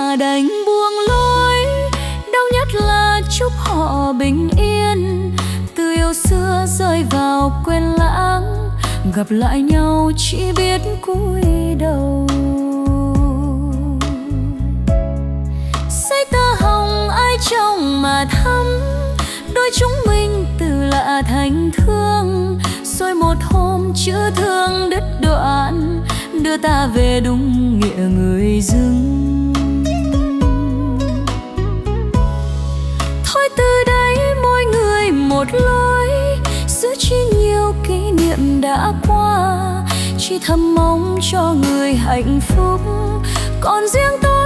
mà đành buông lối. Đau nhất là chúc họ bình yên, từ yêu xưa rơi vào quên lãng, gặp lại nhau chỉ biết cúi đầu. Say tơ hồng ai trong mà thắm, đôi chúng mình từ lạ thành thương. Rồi một hôm chữ thương đứt đoạn, đưa ta về đúng nghĩa người dưng. Thôi từ đây mỗi người một lối, giữ chi nhiều kỷ niệm đã qua. Chỉ thầm mong cho người hạnh phúc, còn riêng tôi